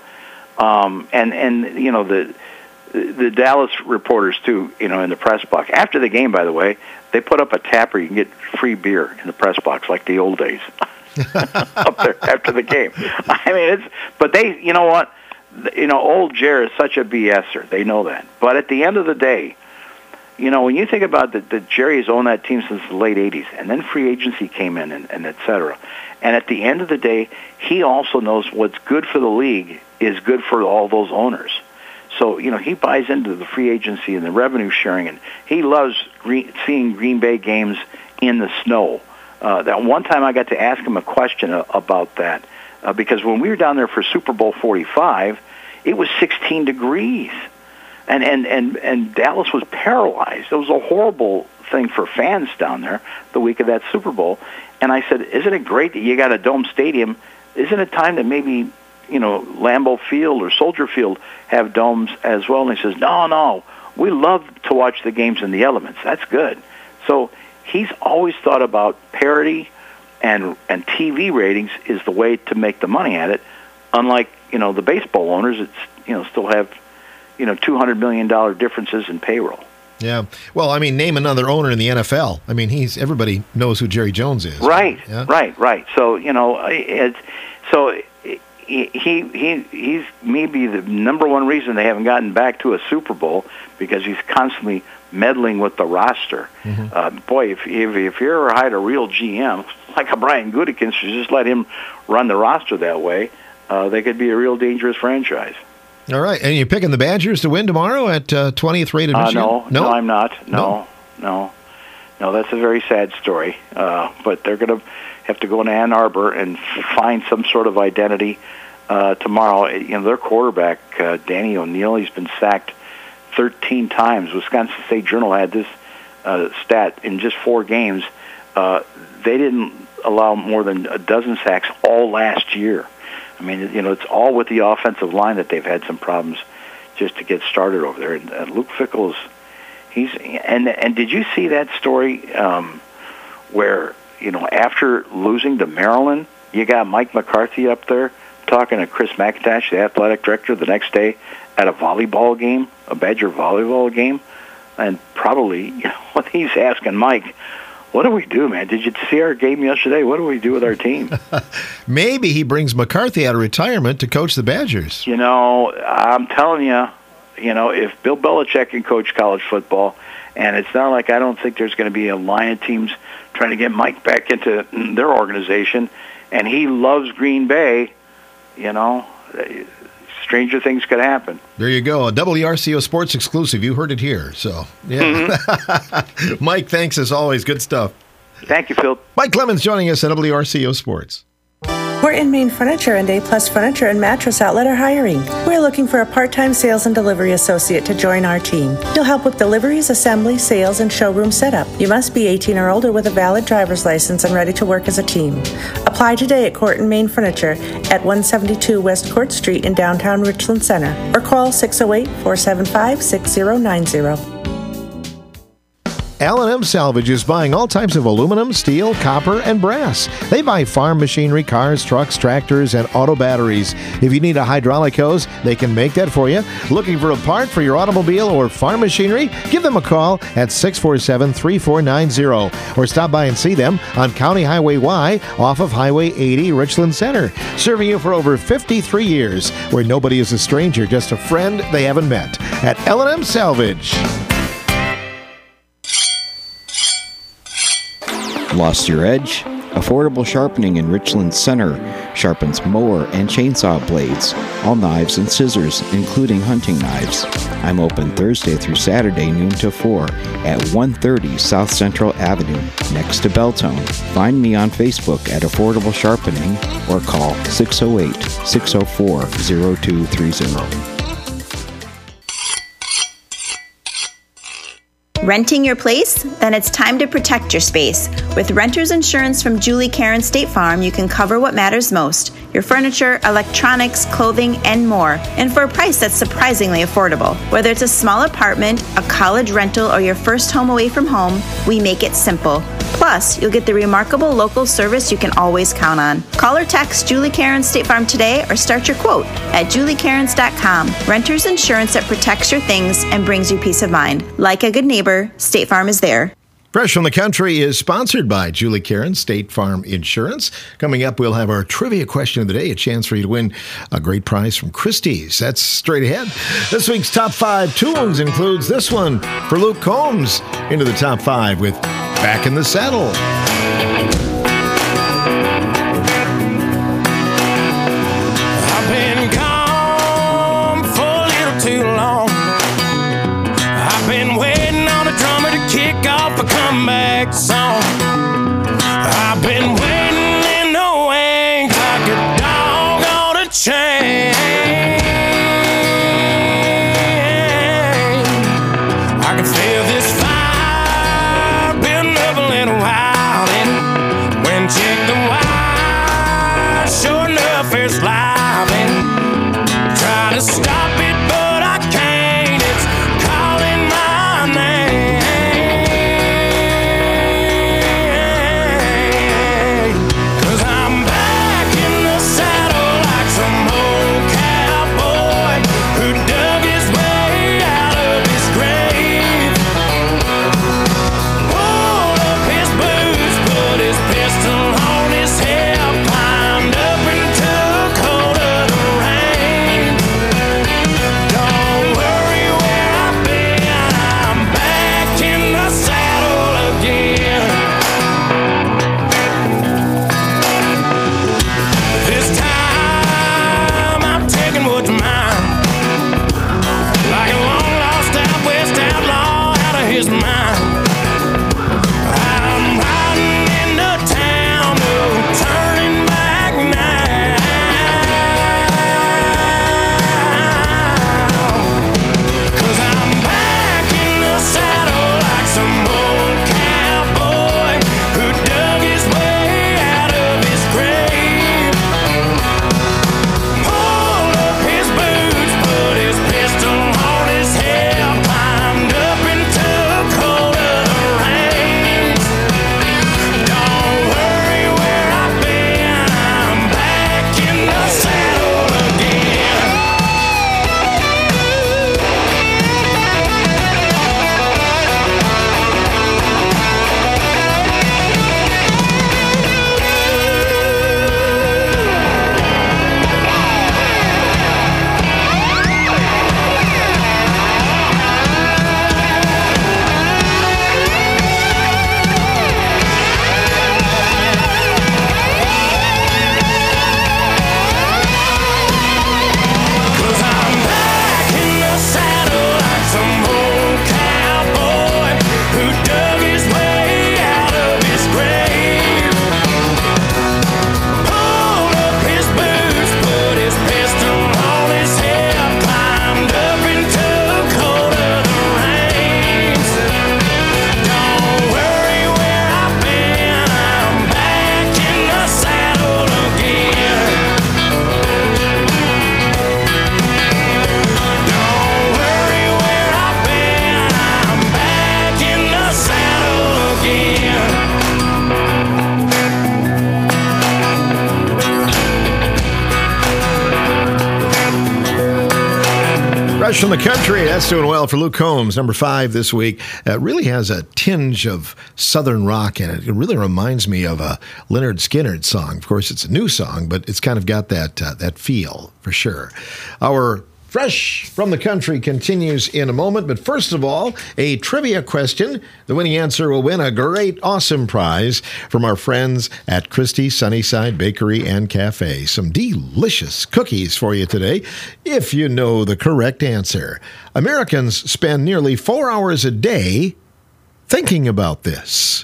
um, and, and, you know, the... the Dallas reporters, too, you know, in the press box. After the game, by the way, they put up a tap where you can get free beer in the press box, like the old days, up there after the game. I mean, it's, but they, you know what, you know, old Jer is such a BSer. They know that. But at the end of the day, you know, when you think about that, that Jerry's owned that team since the late eighties, and then free agency came in, and, and et cetera. And at the end of the day, he also knows what's good for the league is good for all those owners. So, you know, he buys into the free agency and the revenue sharing, and he loves green, seeing Green Bay games in the snow. Uh, that one time I got to ask him a question uh, about that, uh, because when we were down there for Super Bowl forty-five, it was sixteen degrees, and, and, and, and Dallas was paralyzed. It was a horrible thing for fans down there the week of that Super Bowl. And I said, isn't it great that you got a dome stadium? Isn't it time that maybe, you know, Lambeau Field or Soldier Field have domes as well? And he says, no, no, we love to watch the games in the elements. That's good. So he's always thought about parity, and and T V ratings is the way to make the money at it. Unlike, you know, the baseball owners, it's, you know, still have, you know, two hundred million dollars differences in payroll. Yeah. Well, I mean, name another owner in the N F L. I mean, he's everybody knows who Jerry Jones is. Right, yeah? right, right. So, you know, it's, so he he he's maybe the number one reason they haven't gotten back to a Super Bowl, because he's constantly meddling with the roster. Mm-hmm. Uh, boy, if, if if you ever hired a real G M like a Brian Gutekunst, you just let him run the roster that way, uh, they could be a real dangerous franchise. All right, and you're picking the Badgers to win tomorrow at uh, twentieth rated uh, Michigan? No, no, no, I'm not. No, no, no, no. That's a very sad story. Uh, but they're going to have to go into Ann Arbor and find some sort of identity uh, tomorrow. You know, their quarterback, uh, Danny O'Neal, he's been sacked thirteen times. Wisconsin State Journal had this uh, stat in just four games. Uh, they didn't allow more than a dozen sacks all last year. I mean, you know, it's all with the offensive line that they've had some problems just to get started over there. And, and Luke Fickell's, he's, and and did you see that story um, where, you know, after losing to Maryland, you got Mike McCarthy up there talking to Chris McIntosh, the athletic director, the next day at a volleyball game, a Badger volleyball game, and probably, you know, what he's asking Mike, what do we do, man? Did you see our game yesterday? What do we do with our team? Maybe he brings McCarthy out of retirement to coach the Badgers. You know, I'm telling you, you know, if Bill Belichick can coach college football, and it's not like I don't think there's going to be a line of teams trying to get Mike back into their organization, and he loves Green Bay, you know, stranger things could happen. There you go. A W R C O Sports exclusive. You heard it here. So, yeah. Mm-hmm. Mike, thanks as always. Good stuff. Thank you, Phil. Mike Clemens joining us at W R C O Sports. Portland Maine Furniture and A-Plus Furniture and Mattress Outlet are hiring. We're looking for a part-time sales and delivery associate to join our team. You'll help with deliveries, assembly, sales, and showroom setup. You must be eighteen or older with a valid driver's license and ready to work as a team. Apply today at Court and Maine Furniture at one seventy-two West Court Street in downtown Richland Center, or call six oh eight, four seven five, six zero nine zero. L and M Salvage is buying all types of aluminum, steel, copper, and brass. They buy farm machinery, cars, trucks, tractors, and auto batteries. If you need a hydraulic hose, they can make that for you. Looking for a part for your automobile or farm machinery? Give them a call at six four seven, three four nine zero or stop by and see them on County Highway Y off of Highway eighty, Richland Center. Serving you for over fifty-three years, where nobody is a stranger, just a friend they haven't met. At L and M Salvage. Lost your edge? Affordable Sharpening in Richland Center sharpens mower and chainsaw blades, all knives and scissors, including hunting knives. I'm open Thursday through Saturday, noon to four, at one thirty South Central Avenue, next to Beltone. Find me on Facebook at Affordable Sharpening or call six oh eight, six oh four, oh two three oh. Renting your place? Then it's time to protect your space. With renter's insurance from Julie Karen State Farm, you can cover what matters most: your furniture, electronics, clothing, and more, and for a price that's surprisingly affordable. Whether it's a small apartment, a college rental, or your first home away from home, we make it simple. Plus, you'll get the remarkable local service you can always count on. Call or text Julie Karen State Farm today or start your quote at julie karens dot com. Renter's insurance that protects your things and brings you peace of mind. Like a good neighbor, State Farm is there. Fresh from the Country is sponsored by Julie Karen State Farm Insurance. Coming up, we'll have our trivia question of the day, a chance for you to win a great prize from Christie's. That's straight ahead. This week's Top five Tunes includes this one for Luke Combs into the Top five with Back in the Saddle. I've been gone for a little too long. I've been waiting on a drummer to kick off a comeback song. I've been waiting and knowing like a dog on a chain. I can feel this fire building up a little while, and when check the wire, sure enough it's live, and try to stop it but I can't. It's calling my name. Cause I'm back in the saddle like some old cowboy who dug his way out of his grave. Pulled up his boots, put his pistol on his hip, climbed up and took hold of the reins. Fresh from the Country. That's doing well for Luke Combs, number five this week. It really has a tinge of Southern rock in it. It really reminds me of a Leonard Skinner song. Of course, it's a new song, but it's kind of got that uh, that feel for sure. Our Fresh from the Country continues in a moment, but first of all, a trivia question. The winning answer will win a great, awesome prize from our friends at Christie's Sunnyside Bakery and Cafe. Some delicious cookies for you today, if you know the correct answer. Americans spend nearly four hours a day thinking about this.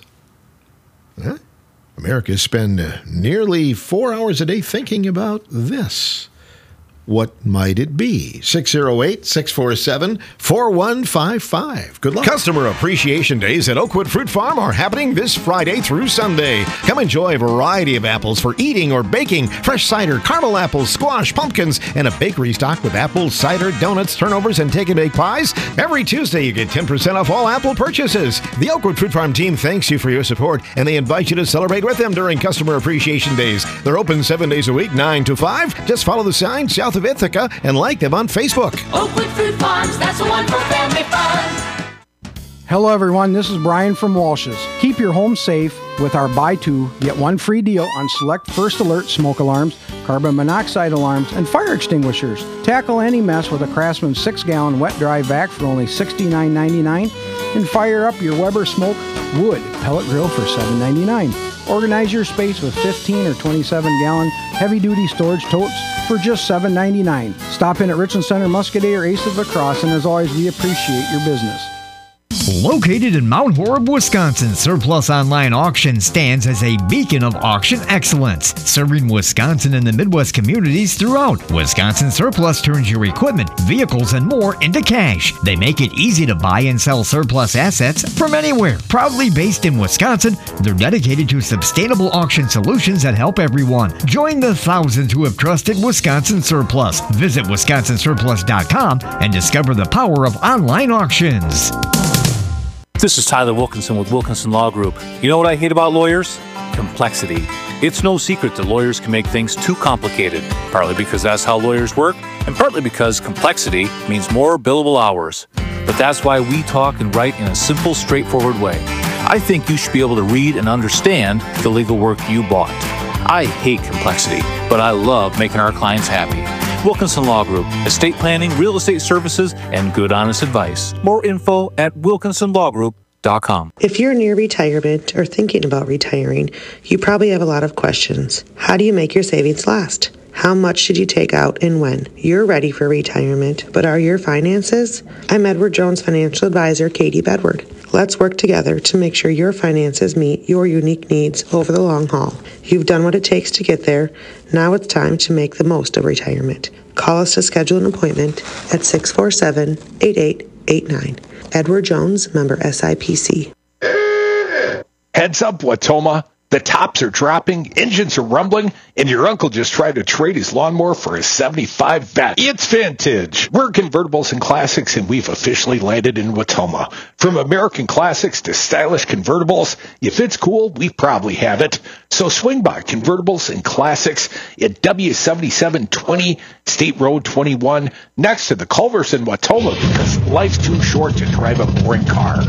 Huh? Americans spend nearly four hours a day thinking about this. What might it be? six oh eight, six four seven, four one five five. Good luck. Customer Appreciation Days at Oakwood Fruit Farm are happening this Friday through Sunday. Come enjoy a variety of apples for eating or baking, fresh cider, caramel apples, squash, pumpkins, and a bakery stocked with apples, cider, donuts, turnovers, and take-and-bake pies. Every Tuesday, you get ten percent off all apple purchases. The Oakwood Fruit Farm team thanks you for your support, and they invite you to celebrate with them during Customer Appreciation Days. They're open seven days a week, nine to five. Just follow the sign south of Ithaca and like them on Facebook. Oakwood Fruit Farms, that's the one for family fun. Hello everyone, this is Brian from Walsh's. Keep your home safe with our buy two, get one free deal on select First Alert smoke alarms, carbon monoxide alarms, and fire extinguishers. Tackle any mess with a Craftsman six gallon wet dry vac for only sixty-nine ninety-nine, and fire up your Weber Smoke Wood pellet grill for seven ninety-nine. Organize your space with fifteen or twenty-seven gallon heavy-duty storage totes for just seven ninety-nine. Stop in at Richland Center, Muscoda, or Ace of the Cross, and as always, we appreciate your business. Located in Mount Horeb, Wisconsin, Surplus Online Auction stands as a beacon of auction excellence, serving Wisconsin and the Midwest communities throughout. Wisconsin Surplus turns your equipment, vehicles, and more into cash. They make it easy to buy and sell surplus assets from anywhere. Proudly based in Wisconsin, they're dedicated to sustainable auction solutions that help everyone. Join the thousands who have trusted Wisconsin Surplus. Visit wisconsin surplus dot com and discover the power of online auctions. This is Tyler Wilkinson with Wilkinson Law Group. You know what I hate about lawyers? Complexity. It's no secret that lawyers can make things too complicated, partly because that's how lawyers work, and partly because complexity means more billable hours. But that's why we talk and write in a simple, straightforward way. I think you should be able to read and understand the legal work you bought. I hate complexity, but I love making our clients happy. Wilkinson Law Group, estate planning, real estate services, and good honest advice. More info at wilkinson law group dot com. If you're near retirement or thinking about retiring, you probably have a lot of questions. How do you make your savings last? How much should you take out and when? You're ready for retirement, but are your finances? I'm Edward Jones Financial Advisor, Katie Bedward. Let's work together to make sure your finances meet your unique needs over the long haul. You've done what it takes to get there. Now it's time to make the most of retirement. Call us to schedule an appointment at six four seven, eight eight eight nine. Edward Jones, member S I P C. Heads up, Watoma. The tops are dropping, engines are rumbling, and your uncle just tried to trade his lawnmower for a seventy-five Vet. It's vintage. We're Convertibles and Classics, and we've officially landed in Watoma. From American classics to stylish convertibles, if it's cool, we probably have it. So swing by Convertibles and Classics at W seventy-seven twenty State Road twenty-one, next to the Culvers in Watoma, because life's too short to drive a boring car.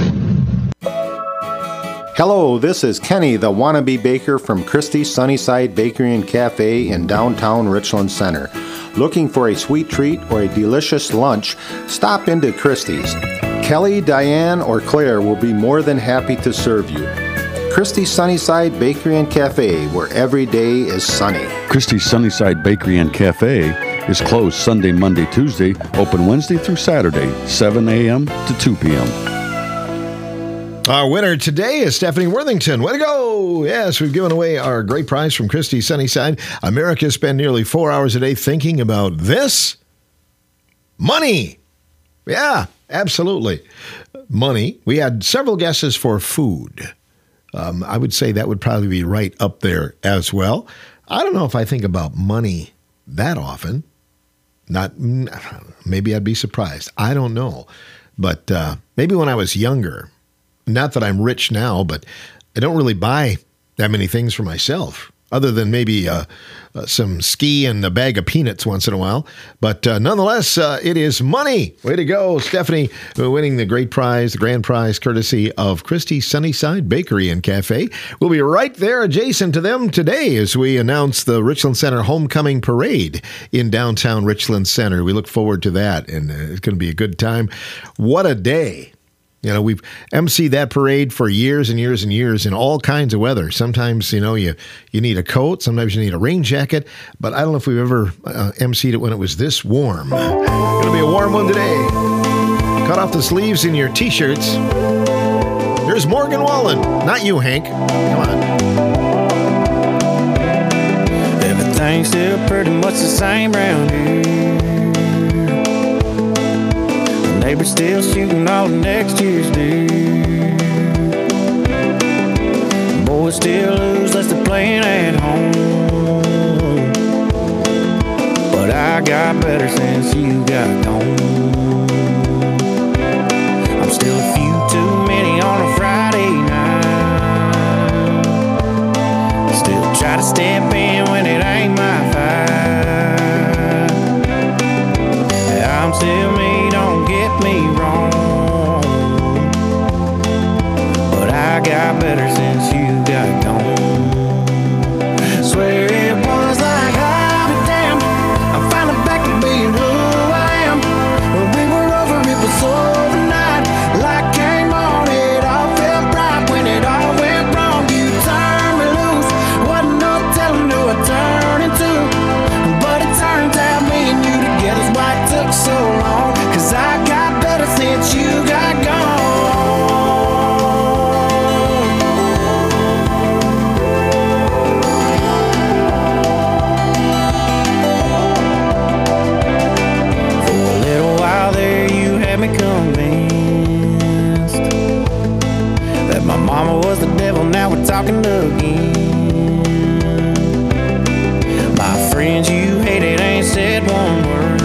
Hello, this is Kenny, the wannabe baker from Christie's Sunnyside Bakery and Cafe in downtown Richland Center. Looking for a sweet treat or a delicious lunch? Stop into Christie's. Kelly, Diane, or Claire will be more than happy to serve you. Christie's Sunnyside Bakery and Cafe, where every day is sunny. Christie's Sunnyside Bakery and Cafe is closed Sunday, Monday, Tuesday, open Wednesday through Saturday, seven a.m. to two p.m. Our winner today is Stephanie Worthington. Way to go! Yes, we've given away our great prize from Christie's Sunnyside. Americans spend nearly four hours a day thinking about this. Money. Yeah, absolutely. Money. We had several guesses for food. Um, I would say that would probably be right up there as well. I don't know if I think about money that often. Not, maybe I'd be surprised. I don't know. But uh, maybe when I was younger. Not that I'm rich now, but I don't really buy that many things for myself. other than maybe uh, uh, some ski and a bag of peanuts once in a while. But uh, nonetheless, uh, it is money. Way to go, Stephanie, winning the great prize, the grand prize, courtesy of Christie's Sunnyside Bakery and Cafe. We'll be right there adjacent to them today as we announce the Richland Center Homecoming Parade in downtown Richland Center. We look forward to that, and uh, it's going to be a good time. What a day. You know, we've emceed that parade for years and years and years in all kinds of weather. Sometimes, you know, you, you need a coat. Sometimes you need a rain jacket. But I don't know if we've ever uh, emceed it when it was this warm. Going to be a warm one today. Cut off the sleeves in your T-shirts. Here's Morgan Wallen. Not you, Hank. Come on. Everything's still pretty much the same round here. Neighbors still shooting all next year's deer. Boys still lose less than playing at home. But I got better since you got gone. I'm still a few too many on a Friday night. Still try to step in when it ain't my fight. I'm still me, don't get me wrong, but I got better since you got gone. Swear it was like I'll be damned, I'm finally back to being who I am. When we were over, it was overnight. Light came on, it all felt bright. When it all went wrong, you turned me loose. Wasn't no telling who I turned into, but it turns out me and you together's why it took so long. Cause I got better since you got gone. For a little while there you had me convinced that my mama was the devil, now we're talking again. My friends you hated ain't said one word.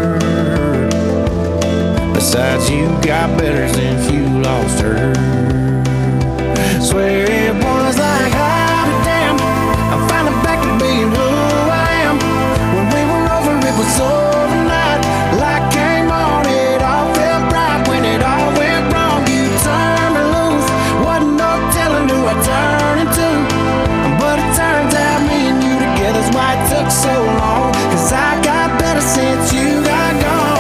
Besides, you got better since you lost her. Swear it was like I'll be damned, I'm finally back to being who I am. When we were over, it was overnight. Light came on, it all felt bright. When it all went wrong, you turned me loose. Wasn't no telling who I turned into, but it turns out me and you together's why it took so long. Cause I got better since you got gone.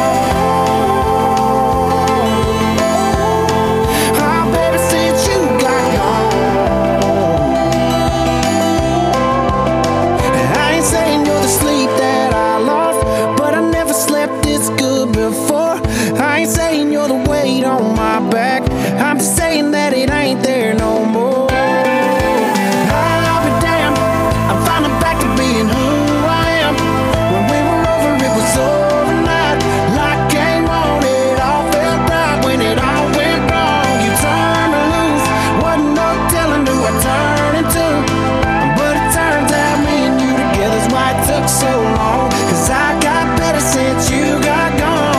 I ain't saying you're the weight on my back, I'm just saying that it ain't there no more. I'll be damned, I'm finally back to being who I am. When we were over, it was overnight. Light came on, it all felt bright. When it all went wrong, you turned me loose. Wasn't no telling who I turned into, but it turns out me and you together's why it took so long. Cause I got better since you got gone.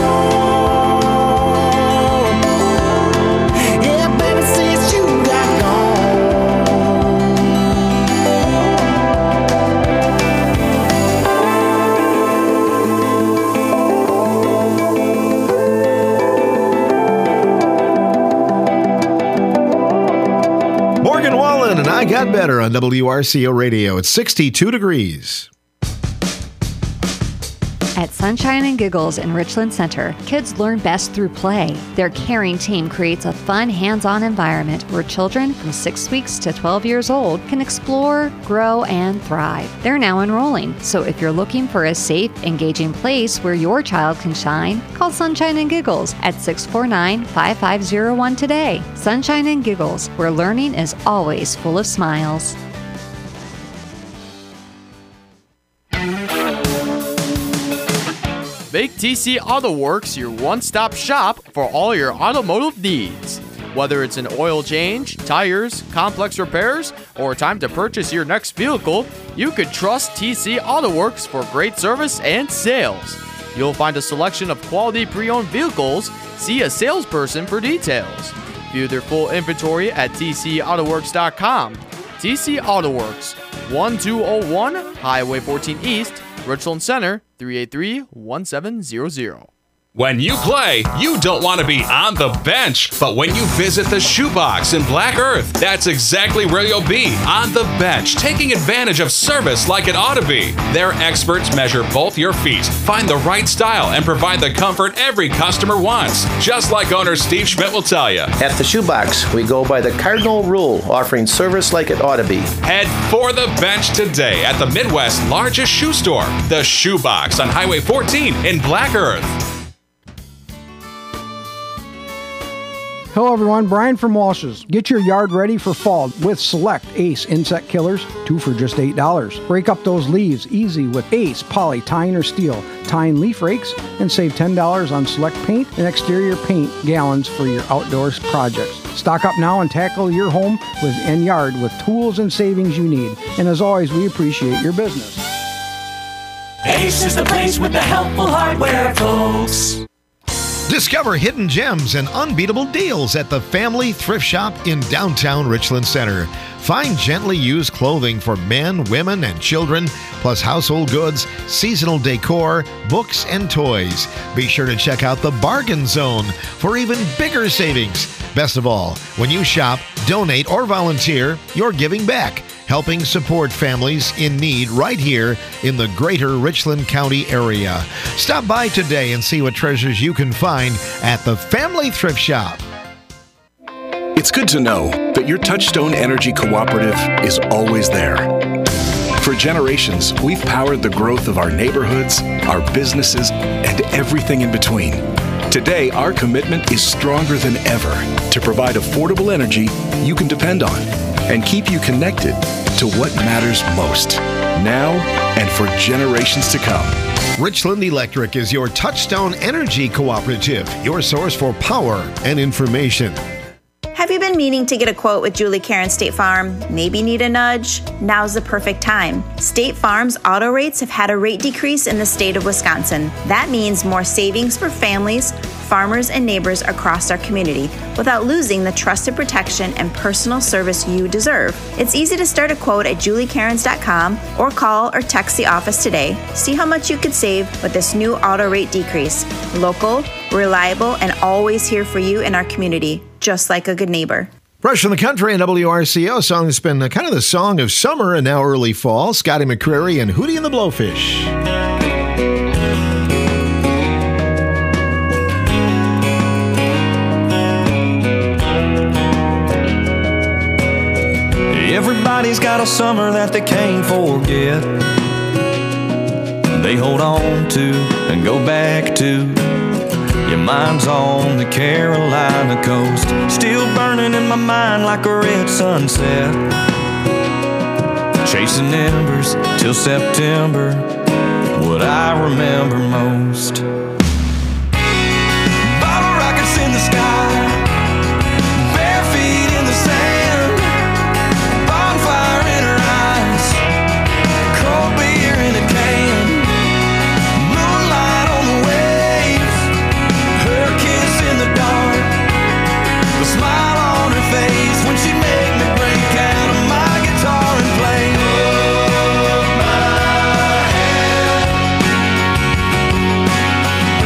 And I got better on W R C O Radio. It's sixty-two degrees. At Sunshine and Giggles in Richland Center, kids learn best through play. Their caring team creates a fun, hands-on environment where children from six weeks to twelve years old can explore, grow, and thrive. They're now enrolling, so if you're looking for a safe, engaging place where your child can shine, call Sunshine and Giggles at six four nine, five five zero one today. Sunshine and Giggles, where learning is always full of smiles. Make T C Auto Works your one-stop shop for all your automotive needs. Whether it's an oil change, tires, complex repairs, or time to purchase your next vehicle, you can trust T C Auto Works for great service and sales. You'll find a selection of quality pre-owned vehicles. See a salesperson for details. View their full inventory at T C Auto Works dot com. T C Auto Works, one two zero one, Highway fourteen East, Richland Center, three eight three, one seven zero zero. When you play, you don't want to be on the bench. But when you visit the Shoebox in Black Earth, that's exactly where you'll be, on the bench, taking advantage of service like it ought to be. Their experts measure both your feet, find the right style, and provide the comfort every customer wants. Just like owner Steve Schmidt will tell you. At the Shoebox, we go by the cardinal rule, offering service like it ought to be. Head for the bench today at the Midwest's largest shoe store, the Shoebox on Highway fourteen in Black Earth. Hello everyone, Brian from Walsh's. Get your yard ready for fall with Select Ace Insect Killers, two for just eight dollars. Break up those leaves easy with Ace Poly Tine or Steel Tine Leaf Rakes and save ten dollars on select paint and exterior paint gallons for your outdoors projects. Stock up now and tackle your home with and yard with tools and savings you need. And as always, we appreciate your business. Ace is the place with the helpful hardware, folks. Discover hidden gems and unbeatable deals at the Family Thrift Shop in downtown Richland Center. Find gently used clothing for men, women, and children, plus household goods, seasonal decor, books, and toys. Be sure to check out the Bargain Zone for even bigger savings. Best of all, when you shop, donate, or volunteer, you're giving back, helping support families in need right here in the greater Richland County area. Stop by today and see what treasures you can find at the Family Thrift Shop. It's good to know that your Touchstone Energy Cooperative is always there. For generations, we've powered the growth of our neighborhoods, our businesses, and everything in between. Today, our commitment is stronger than ever to provide affordable energy you can depend on and keep you connected to what matters most, now and for generations to come. Richland Electric is your Touchstone Energy Cooperative, your source for power and information. Have you been meaning to get a quote with Julie Karen State Farm? Maybe need a nudge? Now's the perfect time. State Farm's auto rates have had a rate decrease in the state of Wisconsin. That means more savings for families, farmers, and neighbors across our community without losing the trusted protection and personal service you deserve. It's easy to start a quote at julie cairns dot com or call or text the office today. See how much you could save with this new auto rate decrease. Local, reliable, and always here for you in our community, just like a good neighbor. Fresh from the country and W R C O, song that's been kind of the song of summer and now early fall. Scotty McCreery and Hootie and the Blowfish. Everybody's got a summer that they can't forget. They hold on to and go back to. Your mind's on the Carolina coast, still burning in my mind like a red sunset. Chasing embers till September, what I remember most. Bottle rockets in the sky, bare feet in the sand, bonfire in her eyes, cold beer in a can, moonlight on the waves, her kiss in the dark, the smile on her face when she made me break out of my guitar and play. Hold my hand,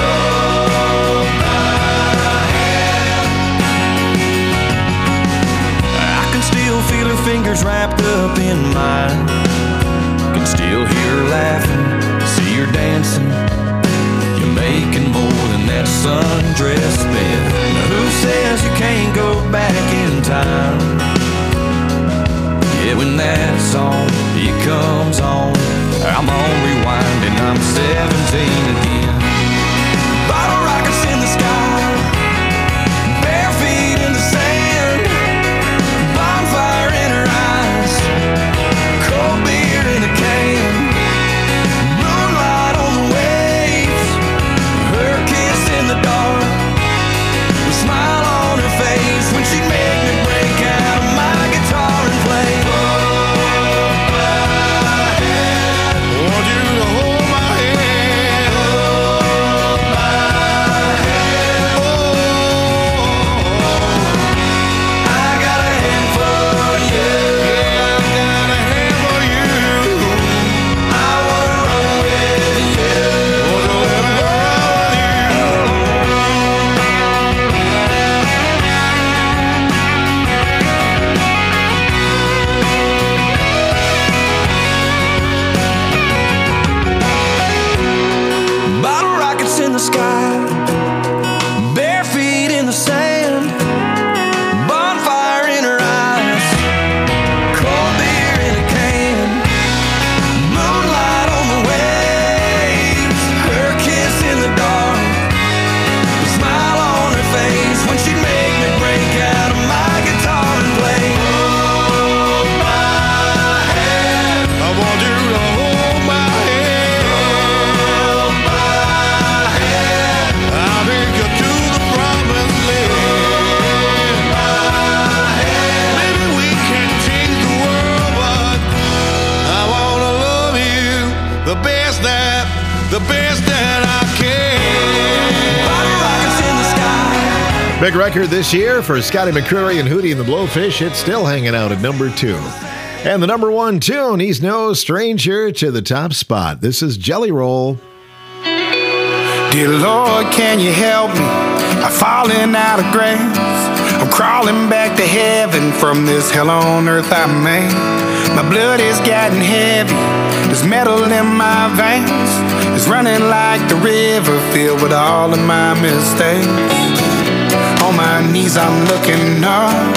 that I can. Body rockets in the sky. Big record this year for Scotty McCreery and Hootie and the Blowfish. It's still hanging out at number two. And the number one tune, he's no stranger to the top spot. This is Jelly Roll. Dear Lord, can you help me? I'm falling out of grace. I'm crawling back to heaven from this hell on earth I made. My blood is getting heavy. There's metal in my veins. It's running like the river filled with all of my mistakes. On my knees I'm looking up.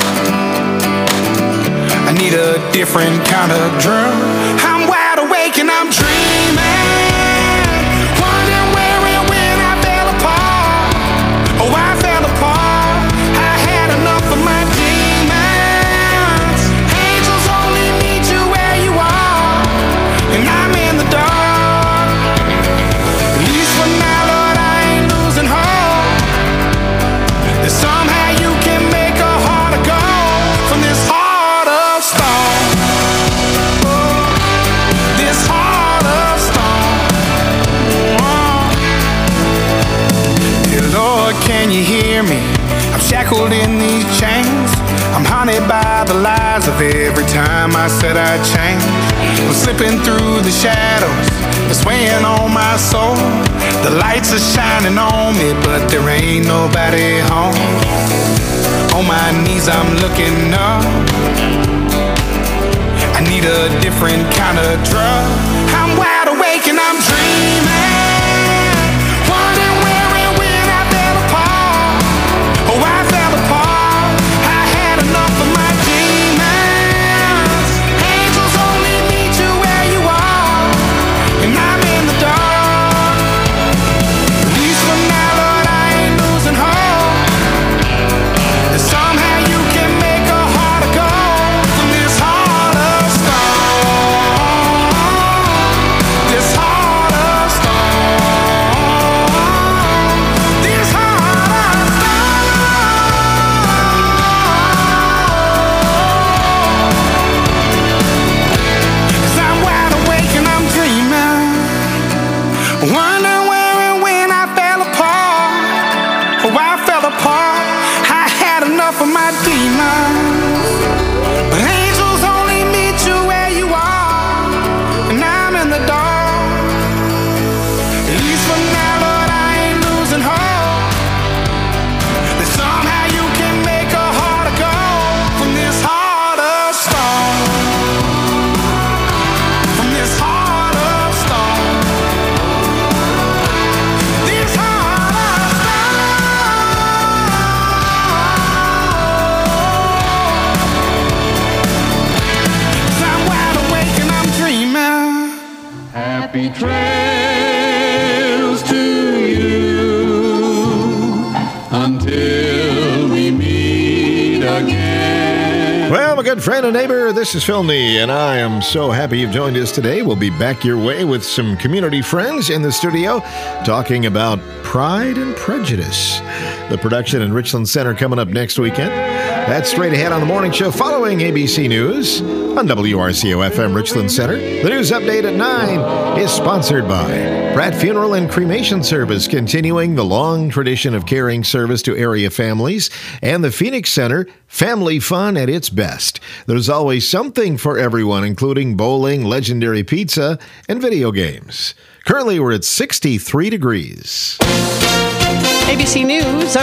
I need a different kind of drug. I'm wide awake and I'm dreaming. Wondering where and when I fell apart. Oh, I fell apart. I had enough of my demons. Angels only meet you where you are. And I'm in the dark. At least for now, Lord, I ain't losing hope. That somehow you can make a heart of gold from this heart of stone. Oh, this heart of stone. Oh. Dear Lord, can you hear me? I'm shackled in these chains. I'm haunted by the lies of every time I said I'd change. I'm slipping through the shadows. It's weighing on my soul. The lights are shining on me, but there ain't nobody home. On my knees I'm looking up. I need a different kind of drug. I'm wide awake and I'm dreaming. Wondering where and when I fell apart. Oh, I fell apart. I had enough of my demons. Angels only meet you where you are. And I'm in the dark. At least for now, Lord, I ain't losing hope. That somehow you can make a heart of gold from this heart of stone. This heart of stone. This heart of stone. 'Cause I'm wide awake and I'm dreaming. Wondering where and when I fell apart. Oh, I fell apart. I had enough of my demons. But angels only meet you where you are. And I'm in the dark. At least for now, Lord, I ain't losing hope. That somehow you can make a heart of gold from this heart of stone. From this heart of stone. This heart of stone. I'm wide awake and I'm dreaming. Happy trails to you until we meet again. Well, my good friend and neighbor, this is Phil Nee, and I am so happy you've joined us today. We'll be back your way with some community friends in the studio talking about Pride and Prejudice. The production in Richland Center coming up next weekend. That's straight ahead on the morning show following A B C News on W R C O F M Richland Center. The news update at nine is sponsored by Pratt Funeral and Cremation Service, continuing the long tradition of caring service to area families, and the Phoenix Center, family fun at its best. There's always something for everyone, including bowling, legendary pizza, and video games. Currently, we're at sixty-three degrees. A B C News.